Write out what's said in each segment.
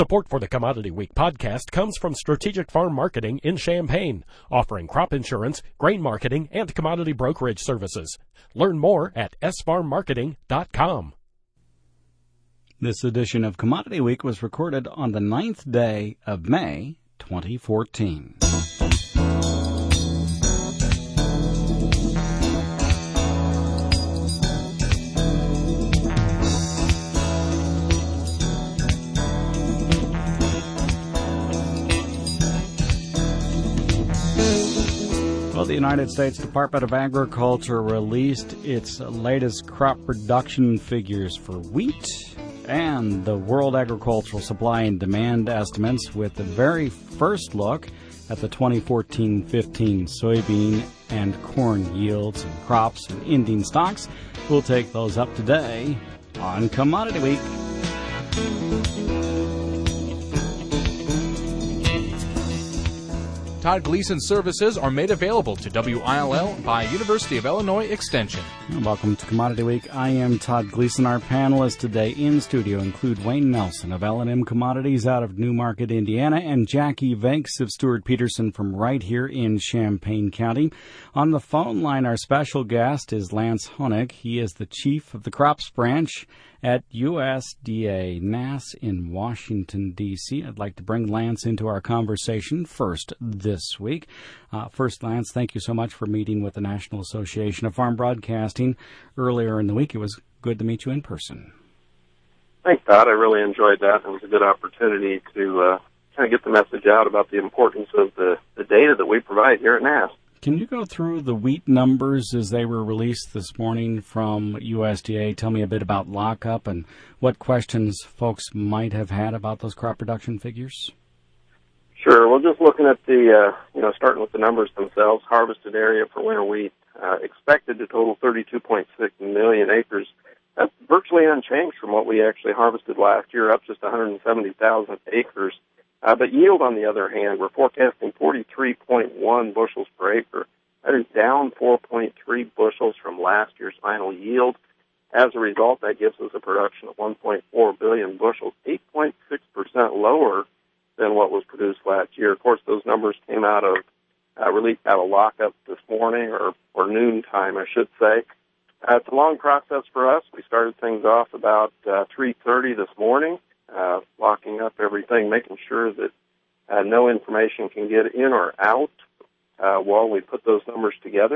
Support for the Commodity Week podcast comes from Strategic Farm Marketing in Champaign, offering crop insurance, grain marketing, and commodity brokerage services. Learn more at sfarmmarketing.com. This edition of Commodity Week was recorded on the 9th day of May, 2014. Well, the United States Department of Agriculture released its latest crop production figures for wheat and the World Agricultural Supply and Demand estimates, with the very first look at the 2014-15 soybean and corn yields and crops and ending stocks. We'll take those up today on Commodity Week. Todd Gleason services are made available to WILL by University of Illinois Extension. Welcome to Commodity Week. I am Todd Gleason. Our panelists today in studio include Wayne Nelson of L&M Commodities out of Newmarket, Indiana, and Jackie Vakes of Stewart Peterson from right here in Champaign County. On the phone line, our special guest is Lance Honig. He is the chief of the crops branch at USDA NASS in Washington, D.C. I'd like to bring Lance into our conversation first this week. First, Lance, thank you so much for meeting with the National Association of Farm Broadcasting earlier in the week. It was good to meet you in person. Thanks, Todd. I really enjoyed that. It was a good opportunity to kind of get the message out about the importance of the data that we provide here at NASS. Can you go through the wheat numbers as they were released this morning from USDA? Tell me a bit about lockup and what questions folks might have had about those crop production figures. Sure. Well, just looking at the, starting with the numbers themselves, harvested area for winter wheat expected to total 32.6 million acres. That's virtually unchanged from what we actually harvested last year, up just 170,000 acres. But yield, on the other hand, we're forecasting 43.1 bushels per acre. That is down 4.3 bushels from last year's final yield. As a result, that gives us a production of 1.4 billion bushels, 8.6% lower than what was produced last year. Of course, those numbers came out of released out of lockup this morning, or noon time, I should say. It's a long process for us. We started things off about 3:30 this morning. Locking up everything, making sure that no information can get in or out while we put those numbers together.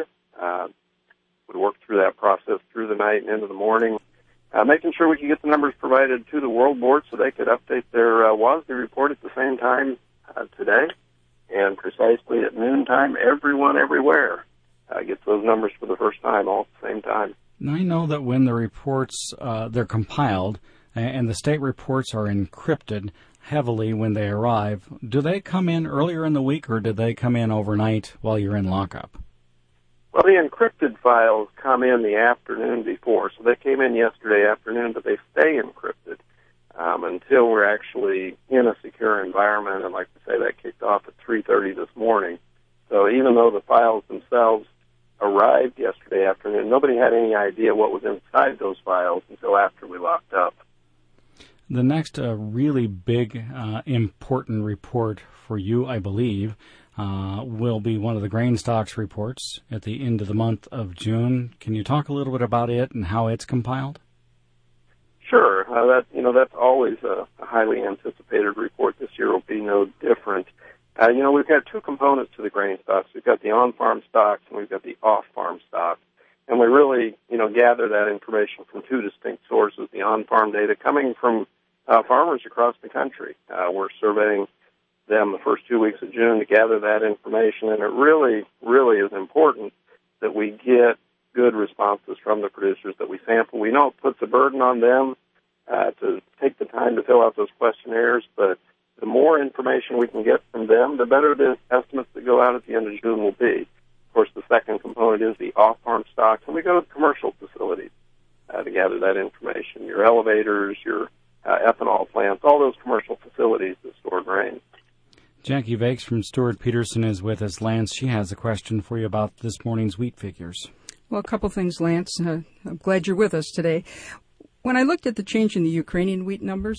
We worked through that process through the night and into the morning, making sure we could get the numbers provided to the World Board so they could update their WASDE report at the same time today. And precisely at noontime, everyone everywhere gets those numbers for the first time all at the same time. Now, I know that when the reports, they're compiled, and the state reports are encrypted heavily when they arrive, do they come in earlier in the week or do they come in overnight while you're in lockup? Well, the encrypted files come in the afternoon before, so they came in yesterday afternoon, but they stay encrypted until we're actually in a secure environment, and like I say, that kicked off at 3:30 this morning. So even though the files themselves arrived yesterday afternoon, nobody had any idea what was inside those files until after we locked up. The next really big, important report for you, I believe, will be one of the grain stocks reports at the end of the month of June. Can you talk a little bit about it and how it's compiled? Sure. That's always a highly anticipated report. This year will be no different. We've got two components to the grain stocks. We've got the on-farm stocks and we've got the off-farm stocks. And we really, gather that information from two distinct sources, the on-farm data coming from farmers across the country. We're surveying them the first 2 weeks of June to gather that information, and it really, really is important that we get good responses from the producers that we sample. We know it puts a burden on them to take the time to fill out those questionnaires, but the more information we can get from them, the better the estimates that go out at the end of June will be. Of course, the second component is the off-farm stocks, and we go to commercial facilities to gather that information. Your elevators, your ethanol plants, all those commercial facilities that store grain. Jackie Vakes from Stewart Peterson is with us. Lance, she has a question for you about this morning's wheat figures. Well, a couple things, Lance. I'm glad you're with us today. When I looked at the change in the Ukrainian wheat numbers,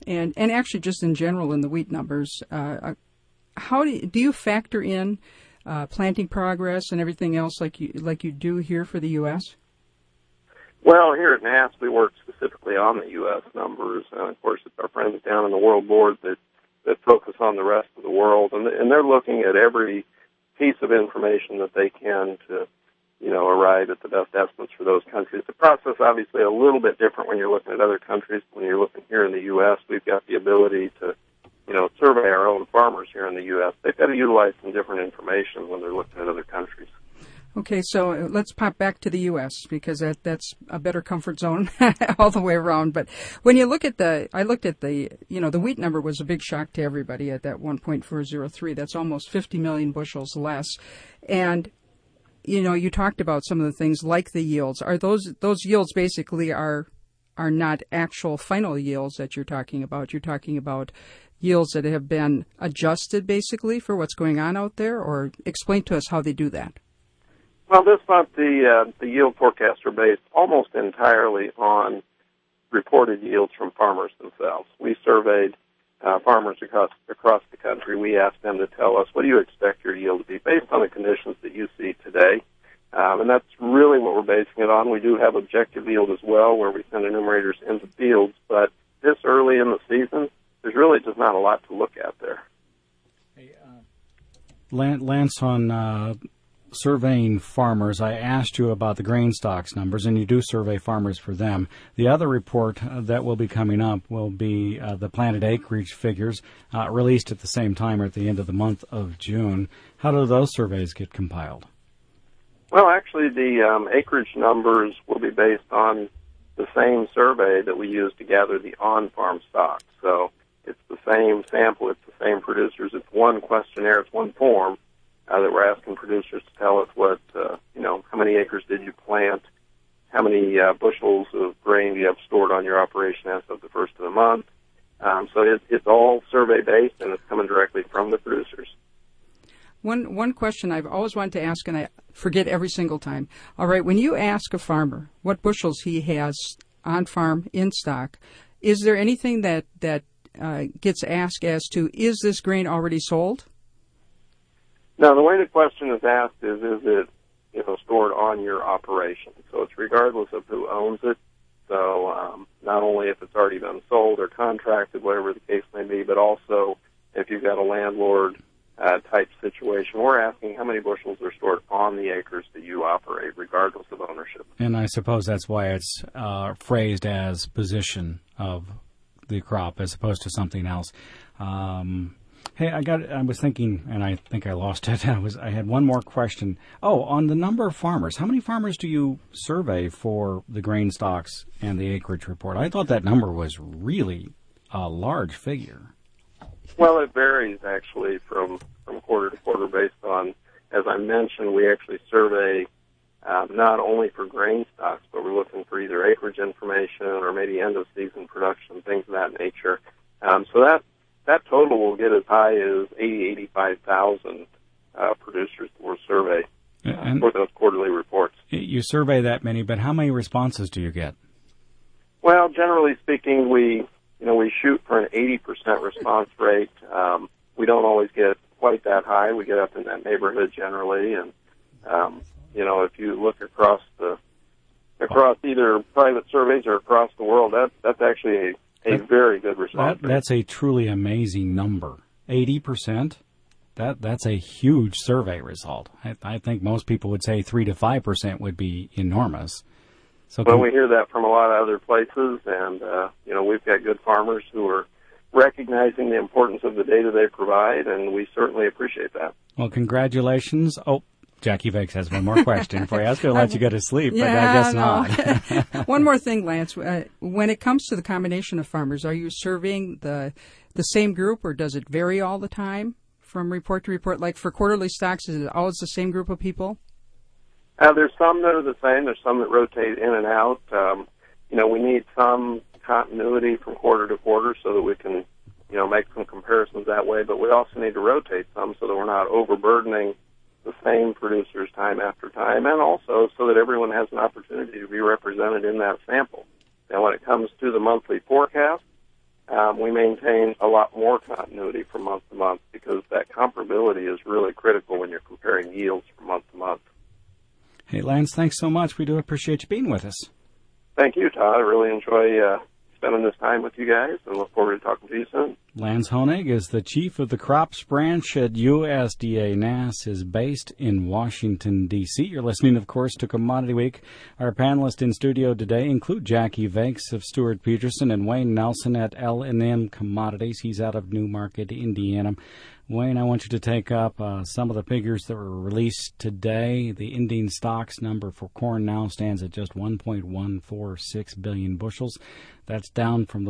and actually just in general in the wheat numbers, how do you factor in planting progress and everything else like you do here for the U.S.? Well, here at NASS, we work specifically on the U.S. numbers, and of course, it's our friends down in the World Board that focus on the rest of the world, and they're looking at every piece of information that they can to, arrive at the best estimates for those countries. The process obviously a little bit different when you're looking at other countries. When you're looking here in the U.S., we've got the ability to, survey our own farmers here in the U.S. They've got to utilize some different information when they're looking at other countries. Okay, so let's pop back to the U.S. because that's a better comfort zone all the way around. But when you look at I looked at the wheat number was a big shock to everybody at that 1.403. That's almost 50 million bushels less. And, you talked about some of the things like the yields. Are those yields basically are not actual final yields that you're talking about? You're talking about yields that have been adjusted basically for what's going on out there? Or explain to us how they do that. Well, this month the yield forecasts are based almost entirely on reported yields from farmers themselves. We surveyed farmers across the country. We asked them to tell us, what do you expect your yield to be based on the conditions that you see today? And that's really what we're basing it on. We do have objective yield as well, where we send enumerators into fields, but this early in the season, there's really just not a lot to look at there. Hey, Lance, on surveying farmers, I asked you about the grain stocks numbers, and you do survey farmers for them. The other report that will be coming up will be the planted acreage figures released at the same time or at the end of the month of June. How do those surveys get compiled? Well, actually, the acreage numbers will be based on the same survey that we use to gather the on-farm stocks. So it's the same sample, it's the same producers, it's one questionnaire, it's one form that we're asking producers to tell us what, how many acres did you plant, how many bushels of grain do you have stored on your operation as of the first of the month. So it's all survey-based, and it's coming directly from the producers. One question I've always wanted to ask, and I forget every single time. All right, when you ask a farmer what bushels he has on farm in stock, is there anything that gets asked as to, is this grain already sold? Now, the way the question is asked is it stored on your operation? So it's regardless of who owns it. So not only if it's already been sold or contracted, whatever the case may be, but also if you've got a landlord type situation. We're asking how many bushels are stored on the acres that you operate, regardless of ownership. And I suppose that's why it's phrased as position of the crop as opposed to something else. Hey, I was thinking, and I think I lost it. I had one more question. Oh, on the number of farmers, how many farmers do you survey for the grain stocks and the acreage report? I thought that number was really a large figure. Well, it varies actually from quarter to quarter based on, as I mentioned, we actually survey not only for grain stocks, but we're looking for either acreage information or maybe end of season production, things of that nature. So that total will get as high as 85,000 producers that we'll survey for those quarterly reports. You survey that many, but how many responses do you get? Well, generally speaking, we shoot for an 80% response rate. We don't always get quite that high. We get up in that neighborhood generally, and if you look across either private surveys or across the world, that's actually a very good response rate. That's a truly amazing number. 80%. That's a huge survey result. I think most people would say 3 to 5% would be enormous. So we hear that from a lot of other places, and we've got good farmers who are recognizing the importance of the data they provide, and we certainly appreciate that. Well, congratulations. Oh, Jackie Vakes has one more question for you. I was going to let you go to sleep, but I guess not. One more thing, Lance. When it comes to the combination of farmers, are you surveying the same group, or does it vary all the time from report to report? Like for quarterly stocks, is it always the same group of people? There's some that are the same. There's some that rotate in and out. We need some continuity from quarter to quarter so that we can, make some comparisons that way. But we also need to rotate some so that we're not overburdening the same producers time after time, and also so that everyone has an opportunity to be represented in that sample. Now, when it comes to the monthly forecast, we maintain a lot more continuity from month to month because that comparability is really critical when you're comparing yields from month to month. Hey, Lance, thanks so much. We do appreciate you being with us. Thank you, Todd. I really enjoy spending this time with you guys and look forward to talking to you soon. Lance Honig is the chief of the crops branch at USDA. NASS is based in Washington, D.C. You're listening, of course, to Commodity Week. Our panelists in studio today include Jackie Vakes of Stuart Peterson and Wayne Nelson at L&M Commodities. He's out of Newmarket, Indiana. Wayne, I want you to take up some of the figures that were released today. The ending stocks number for corn now stands at just 1.146 billion bushels. That's down from the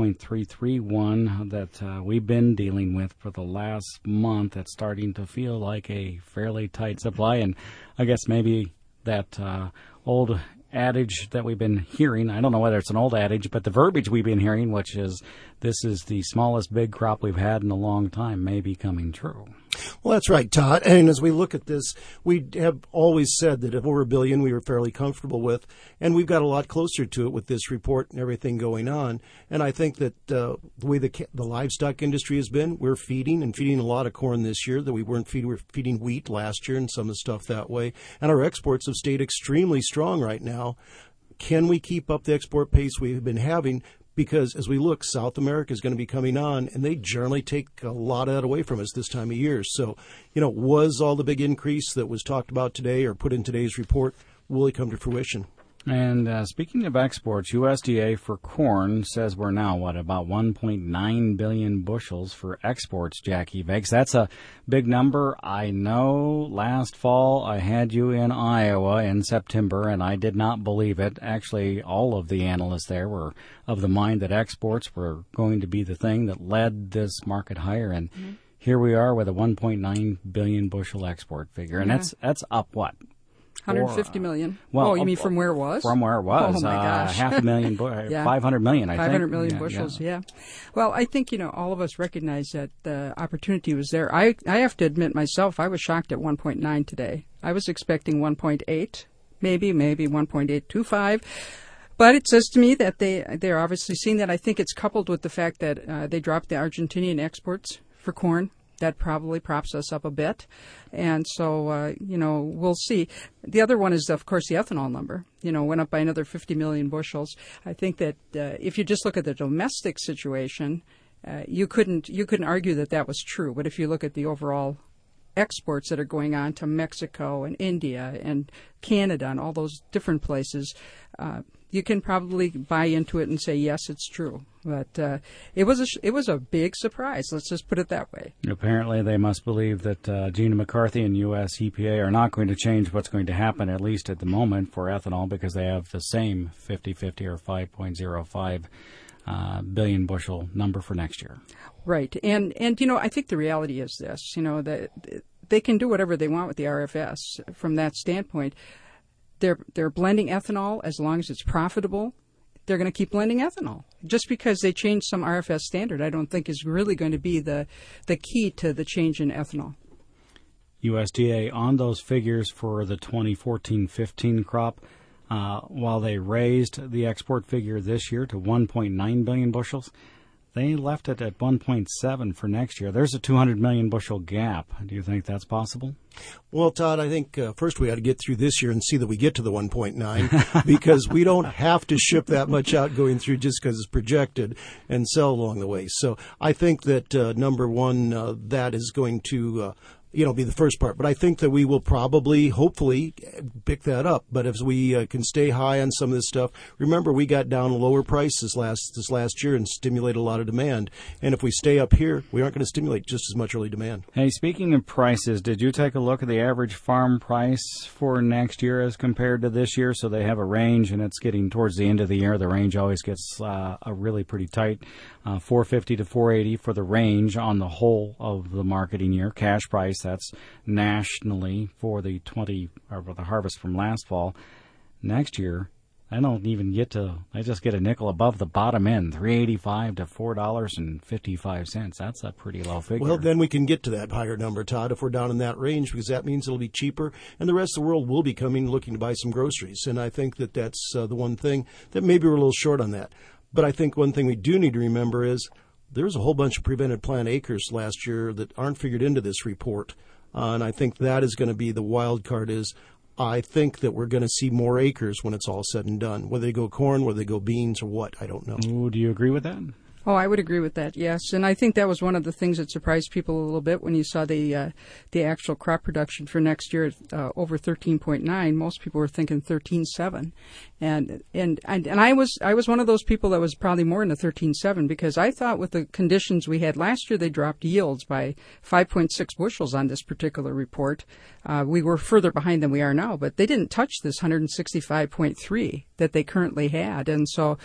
1.331 that we've been dealing with for the last month. That's starting to feel like a fairly tight supply, and I guess maybe that old adage that we've been hearing, I don't know whether it's an old adage, but the verbiage we've been hearing, which is this is the smallest big crop we've had in a long time, may be coming true. Well, that's right, Todd. And as we look at this, we have always said that if over $1 billion we were fairly comfortable with, and we've got a lot closer to it with this report and everything going on. And I think that the way the livestock industry has been, we're feeding a lot of corn this year that we weren't feeding. We were feeding wheat last year and some of the stuff that way. And our exports have stayed extremely strong right now. Can we keep up the export pace we've been having? Because as we look, South America is going to be coming on, and they generally take a lot of that away from us this time of year. So, was all the big increase that was talked about today or put in today's report, will it come to fruition? And speaking of exports, USDA for corn says we're now, about 1.9 billion bushels for exports, Jackie Vakes. That's a big number. I know last fall I had you in Iowa in September, and I did not believe it. Actually, all of the analysts there were of the mind that exports were going to be the thing that led this market higher, and here we are with a 1.9 billion bushel export figure, and that's up what? 150 million. Well, oh, you mean from where it was? From where it was. Oh, my gosh. 500,000, yeah. 500 million, I think. 500 million bushels, yeah. Well, I think, all of us recognize that the opportunity was there. I have to admit myself, I was shocked at 1.9 today. I was expecting 1.8, maybe 1.825. But it says to me that they're obviously seeing that. I think it's coupled with the fact that they dropped the Argentinian exports for corn. That probably props us up a bit. And so, we'll see. The other one is, of course, the ethanol number, went up by another 50 million bushels. I think that if you just look at the domestic situation, you couldn't argue that was true. But if you look at the overall exports that are going on to Mexico and India and Canada and all those different places, you can probably buy into it and say, yes, it's true. But it was a big surprise. Let's just put it that way. Apparently, they must believe that Gina McCarthy and U.S. EPA are not going to change what's going to happen, at least at the moment, for ethanol because they have the same 50-50 or 5.05 billion bushel number for next year. Right. And I think the reality is this, that they can do whatever they want with the RFS from that standpoint. They're blending ethanol as long as it's profitable. They're going to keep blending ethanol. Just because they change some RFS standard, I don't think is really going to be the key to the change in ethanol. USDA on those figures for the 2014-15 crop, while they raised the export figure this year to 1.9 billion bushels, they left it at 1.7 for next year. There's a 200 million bushel gap. Do you think that's possible? Well, Todd, I think first we got to get through this year and see that we get to the 1.9 because we don't have to ship that much out going through just because it's projected and sell along the way. So I think that, number one, that is going to be the first part. But I think that we will probably, hopefully, pick that up. But as we can stay high on some of this stuff, remember we got down lower prices this last year and stimulated a lot of demand. And if we stay up here, we aren't going to stimulate just as much early demand. Hey, speaking of prices, did you take a look at the average farm price for next year as compared to this year? So they have a range, and it's getting towards the end of the year. The range always gets a really pretty tight, 450 to 480 for the range on the whole of the marketing year. Cash price, that's nationally for the harvest from last fall. Next year, I just get a nickel above the bottom end, $3.85 to $4.55. That's a pretty low figure. Well, then we can get to that higher number, Todd, if we're down in that range, because that means it'll be cheaper, and the rest of the world will be coming looking to buy some groceries. And I think that that's the one thing that maybe we're a little short on that. But I think one thing we do need to remember is there's a whole bunch of prevented plant acres last year that aren't figured into this report. And I think that is going to be the wild card is I think that we're going to see more acres when it's all said and done. Whether they go corn, whether they go beans or what, I don't know. Ooh, do you agree with that? Oh, I would agree with that, yes. And I think that was one of the things that surprised people a little bit when you saw the actual crop production for next year over 13.9. Most people were thinking 13.7. And I was one of those people that was probably more in the 13.7 because I thought with the conditions we had last year, they dropped yields by 5.6 bushels on this particular report. We were further behind than we are now, but they didn't touch this 165.3 that they currently had. And so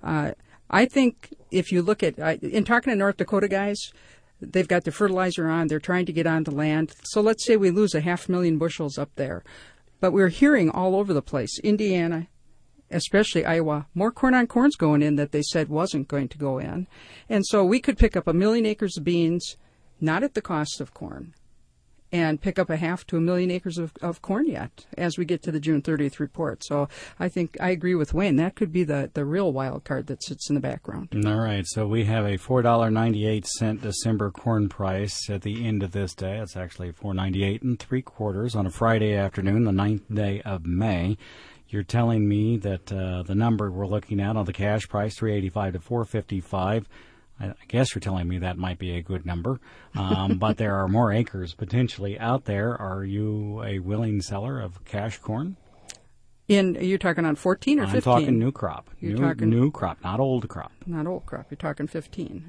I think if you look at, in talking to North Dakota guys, they've got the fertilizer on, they're trying to get onto land. So let's say we lose 500,000 bushels up there. But we're hearing all over the place, Indiana, especially Iowa, more corn on corn's going in that they said wasn't going to go in. And so we could pick up 1 million acres of beans, not at the cost of corn, and pick up 0.5 to 1 million acres of corn yet as we get to the June 30th report. So I think I agree with Wayne. That could be the real wild card that sits in the background. All right. So we have a $4.98 December corn price at the end of this day. It's actually $4.98 3/4 on a Friday afternoon, the 9th day of May. You're telling me that the number we're looking at on the cash price, $3.85 to $4.55, I guess you're telling me that might be a good number, but there are more acres potentially out there. Are you a willing seller of cash corn? You're talking on 14 or 15? I'm talking new crop. New crop, not old crop. Not old crop. You're talking 15.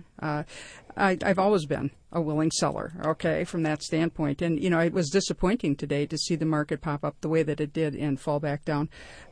I've always been a willing seller, okay, from that standpoint. And, it was disappointing today to see the market pop up the way that it did and fall back down.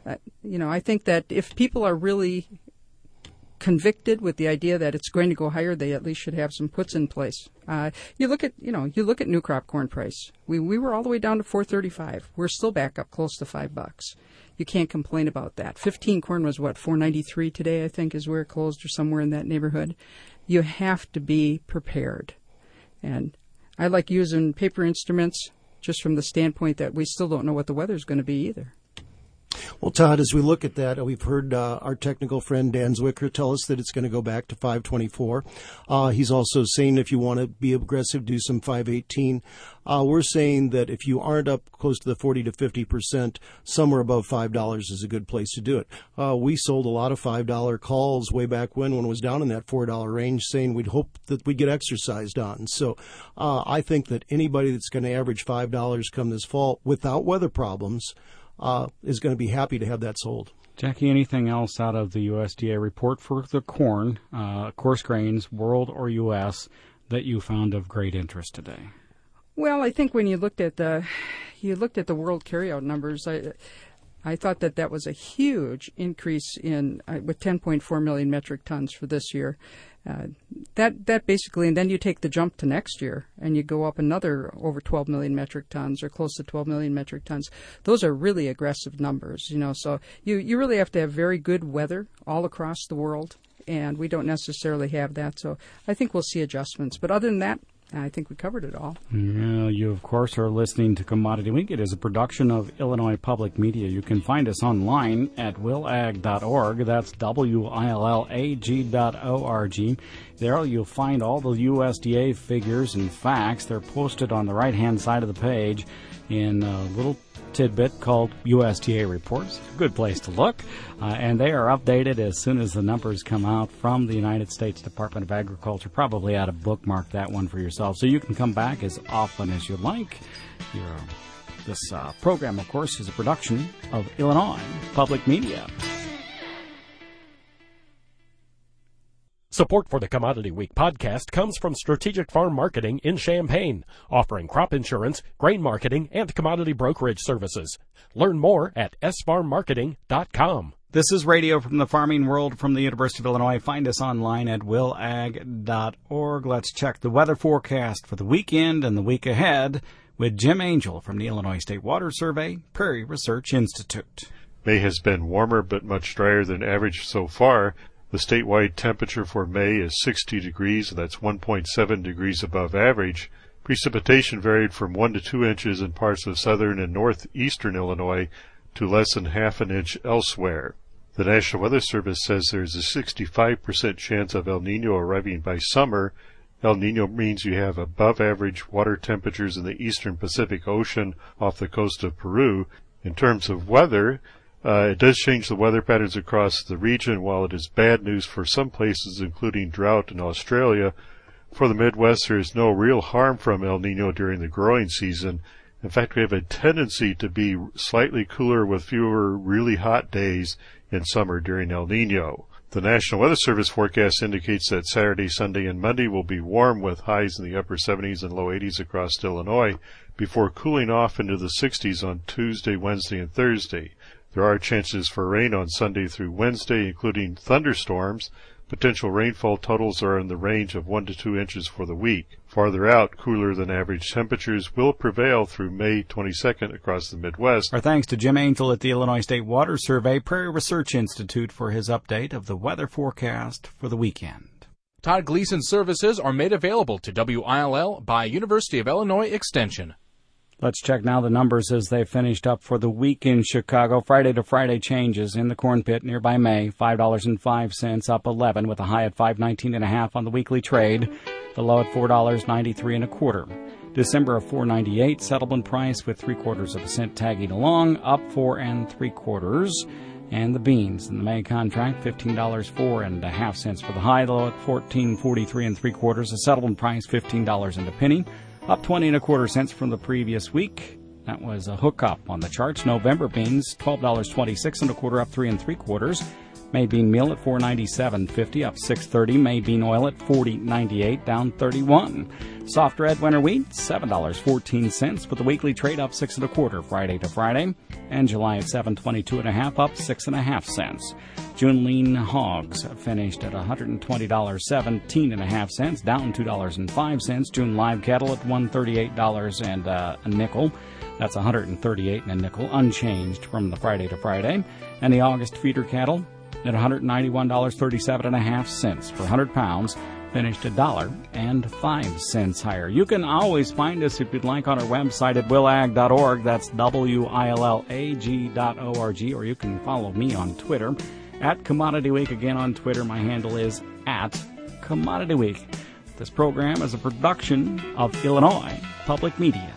I think that if people are really convicted with the idea that it's going to go higher, they at least should have some puts in place. You look at new crop corn price. We were all the way down to $4.35. We're still back up close to $5. You can't complain about that. 15 corn was $4.93 today, I think, is where it closed, or somewhere in that neighborhood. You have to be prepared. And I like using paper instruments just from the standpoint that we still don't know what the weather's going to be either. Well, Todd, as we look at that, we've heard our technical friend Dan Zwicker tell us that it's going to go back to 524. He's also saying if you want to be aggressive, do some 518. We're saying that if you aren't up close to the 40 to 50%, somewhere above $5 is a good place to do it. We sold a lot of $5 calls way back when it was down in that $4 range, saying we'd hope that we'd get exercised on. So I think that anybody that's going to average $5 come this fall without weather problems is going to be happy to have that sold. Jackie, anything else out of the USDA report for the corn, coarse grains, world or U.S., that you found of great interest today? Well, I think when you looked at the world carryout numbers, I thought that was a huge increase with 10.4 million metric tons for this year. That basically, and then you take the jump to next year and you go up another over 12 million metric tons or close to 12 million metric tons. Those are really aggressive numbers, so you really have to have very good weather all across the world, and we don't necessarily have that. So I think we'll see adjustments. But other than that, I think we covered it all. Yeah, you, of course, are listening to Commodity Week. It is a production of Illinois Public Media. You can find us online at willag.org. That's willag.org. There you'll find all the USDA figures and facts. They're posted on the right-hand side of the page in a little tidbit called USDA Reports. Good place to look. And they are updated as soon as the numbers come out from the United States Department of Agriculture. Probably ought to bookmark that one for yourself so you can come back as often as you like. This program, of course, is a production of Illinois Public Media. Support for the Commodity Week podcast comes from Strategic Farm Marketing in Champaign, offering crop insurance, grain marketing, and commodity brokerage services. Learn more at sfarmmarketing.com. This is Radio from the Farming World from the University of Illinois. Find us online at willag.org. Let's check the weather forecast for the weekend and the week ahead with Jim Angel from the Illinois State Water Survey, Prairie Research Institute. May has been warmer but much drier than average so far. The statewide temperature for May is 60 degrees, and that's 1.7 degrees above average. Precipitation varied from 1 to 2 inches in parts of southern and northeastern Illinois to less than half an inch elsewhere. The National Weather Service says there's a 65% chance of El Nino arriving by summer. El Nino means you have above average water temperatures in the eastern Pacific Ocean off the coast of Peru. In terms of weather, it does change the weather patterns across the region. While it is bad news for some places, including drought in Australia, for the Midwest there is no real harm from El Nino during the growing season. In fact, we have a tendency to be slightly cooler with fewer really hot days in summer during El Nino. The National Weather Service forecast indicates that Saturday, Sunday, and Monday will be warm with highs in the upper 70s and low 80s across Illinois before cooling off into the 60s on Tuesday, Wednesday, and Thursday. There are chances for rain on Sunday through Wednesday, including thunderstorms. Potential rainfall totals are in the range of 1 to 2 inches for the week. Farther out, cooler than average temperatures will prevail through May 22nd across the Midwest. Our thanks to Jim Angel at the Illinois State Water Survey Prairie Research Institute for his update of the weather forecast for the weekend. Todd Gleason services are made available to WILL by University of Illinois Extension. Let's check now the numbers as they finished up for the week in Chicago. Friday to Friday changes in the corn pit nearby May, $5.05 up 11 with a high at $5.19.5 on the weekly trade. The low at $4.93.25. December of $4.98 settlement price with 3/4 cent tagging along, up 4 3/4. And the beans in the May contract, $15.04.5 for the high, the low at $14.43 3/4. The settlement price $15.01, up 20 1/4 cents from the previous week. That was a hookup on the charts. November beans, $12.26 1/4, up 3 3/4. May bean meal at $4.97.50, up 6.30. May bean oil at $40.98, down 31. Soft red winter wheat, $7.14 with the weekly trade up 6 1/4 Friday to Friday, and July at $7.22.5, up 6 1/2 cents. June lean hogs finished at $120.17.5, down $2.05. June live cattle at $138 and a nickel. That's $138 and a nickel, unchanged from the Friday to Friday. And the August feeder cattle at $191.37.5 per 100 pounds, finished $1.05 higher. You can always find us if you'd like on our website at willag.org. That's WILLAG.org. Or you can follow me on Twitter at Commodity Week. Again, on Twitter, my handle is at Commodity Week. This program is a production of Illinois Public Media.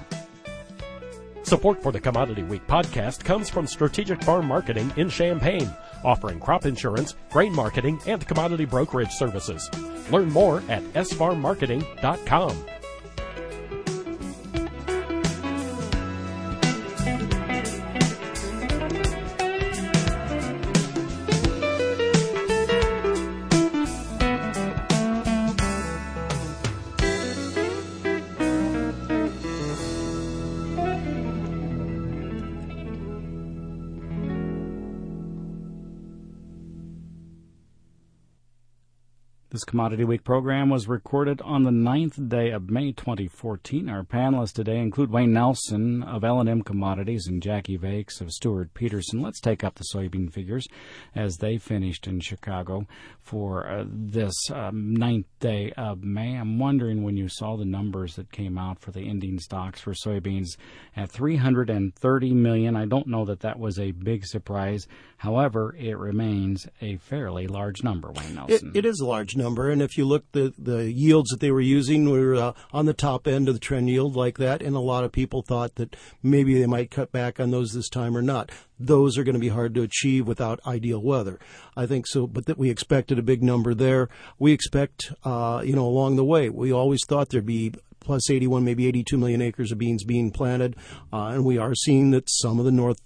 Support for the Commodity Week podcast comes from Strategic Farm Marketing in Champaign, offering crop insurance, grain marketing, and commodity brokerage services. Learn more at sfarmmarketing.com. This Commodity Week program was recorded on the 9th day of May 2014. Our panelists today include Wayne Nelson of L&M Commodities and Jackie Vakes of Stewart Peterson. Let's take up the soybean figures as they finished in Chicago for this 9th day of May. I'm wondering when you saw the numbers that came out for the ending stocks for soybeans at 330 million. I don't know that that was a big surprise. However, it remains a fairly large number, Wayne Nelson. It is a large number, and if you look, the yields that they were using were on the top end of the trend yield like that, and a lot of people thought that maybe they might cut back on those this time or not. Those are going to be hard to achieve without ideal weather. I think so, but that we expected a big number there. We expect, along the way, we always thought there'd be plus 81, maybe 82 million acres of beans being planted, and we are seeing that some of the North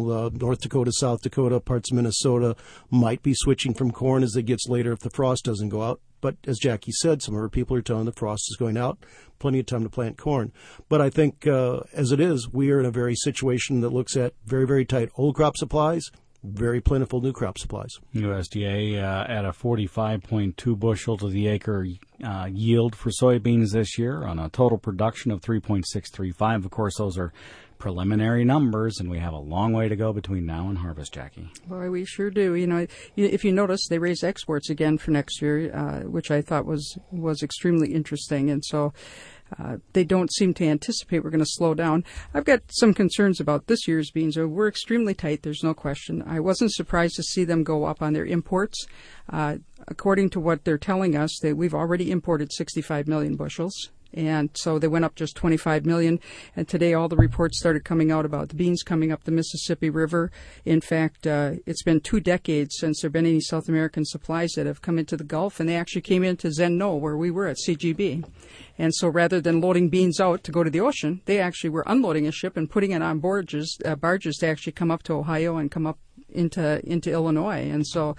Dakota, South Dakota, parts of Minnesota might be switching from corn as it gets later if the frost doesn't go out. But as Jackie said, some of our people are telling the frost is going out, plenty of time to plant corn. But I think as it is, we are in a very situation that looks at very, very tight old crop supplies, very plentiful new crop supplies. USDA at a 45.2 bushel to the acre yield for soybeans this year on a total production of 3.635. Of course, those are preliminary numbers, and we have a long way to go between now and harvest, Jackie. Boy, we sure do. If you notice, they raised exports again for next year, which I thought was extremely interesting. And so they don't seem to anticipate we're going to slow down. I've got some concerns about this year's beans. We're extremely tight, there's no question. I wasn't surprised to see them go up on their imports. According to what they're telling us, we've already imported 65 million bushels. And so they went up just 25 million. And today all the reports started coming out about the beans coming up the Mississippi River. In fact, it's been 2 decades since there have been any South American supplies that have come into the Gulf, and they actually came into Zen-No, where we were at CGB. And so rather than loading beans out to go to the ocean, they actually were unloading a ship and putting it on barges to actually come up to Ohio and come up into Illinois. And so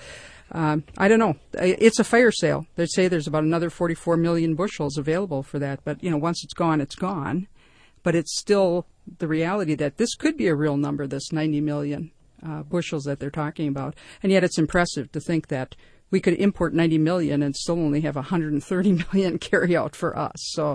I don't know. It's a fire sale. They say there's about another 44 million bushels available for that. But, once it's gone, it's gone. But it's still the reality that this could be a real number, this 90 million bushels that they're talking about. And yet it's impressive to think that we could import 90 million and still only have 130 million carry out for us. So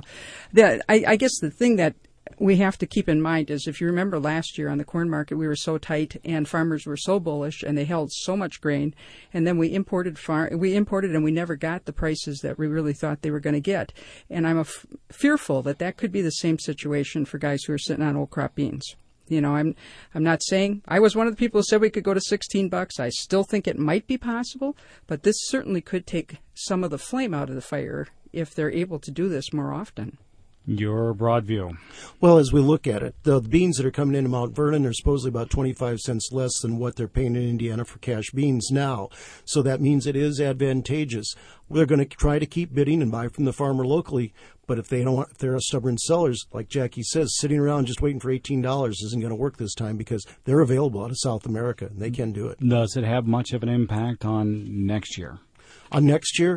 I guess the thing that we have to keep in mind is, if you remember last year on the corn market, we were so tight and farmers were so bullish and they held so much grain, and then we imported and we never got the prices that we really thought they were going to get. And I'm fearful that could be the same situation for guys who are sitting on old crop beans. I'm not saying I was one of the people who said we could go to $16. I still think it might be possible, but this certainly could take some of the flame out of the fire if they're able to do this more often. Your broad view. Well, as we look at it, the beans that are coming into Mount Vernon are supposedly about 25 cents less than what they're paying in Indiana for cash beans now. So that means it is advantageous. They're going to try to keep bidding and buy from the farmer locally. But if they're stubborn sellers, like Jackie says, sitting around just waiting for $18 isn't going to work this time, because they're available out of South America and they can do it. Does it have much of an impact on next year? On next year?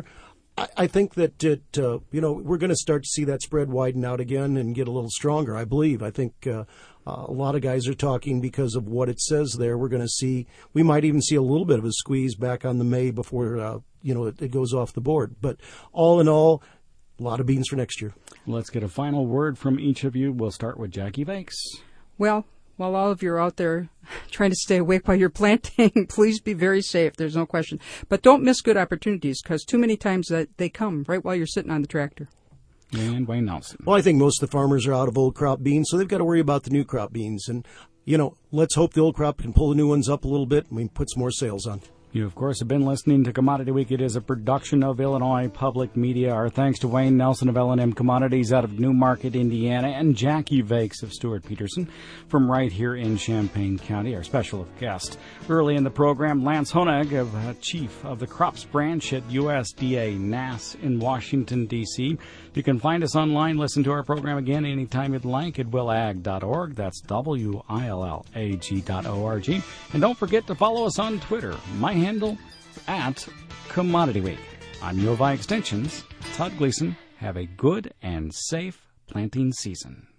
I think that we're going to start to see that spread widen out again and get a little stronger, I believe. I think a lot of guys are talking because of what it says there. We might even see a little bit of a squeeze back on the May before, it goes off the board. But all in all, a lot of beans for next year. Let's get a final word from each of you. We'll start with Jackie Vakes. Well, while all of you are out there trying to stay awake while you're planting, please be very safe. There's no question. But don't miss good opportunities, because too many times they come right while you're sitting on the tractor. And Wayne Nelson. Well, I think most of the farmers are out of old crop beans, so they've got to worry about the new crop beans. And, let's hope the old crop can pull the new ones up a little bit and we put some more sales on. You, of course, have been listening to Commodity Week. It is a production of Illinois Public Media. Our thanks to Wayne Nelson of L&M Commodities out of Newmarket, Indiana, and Jackie Vakes of Stuart Peterson from right here in Champaign County, our special guest. Early in the program, Lance Honig, Chief of the Crops Branch at USDA NASS in Washington, D.C. You can find us online, listen to our program again anytime you'd like at willag.org. That's WILLAG.org. And don't forget to follow us on Twitter. My handle, @Commodity Week. I'm U of I Extension's Todd Gleason. Have a good and safe planting season.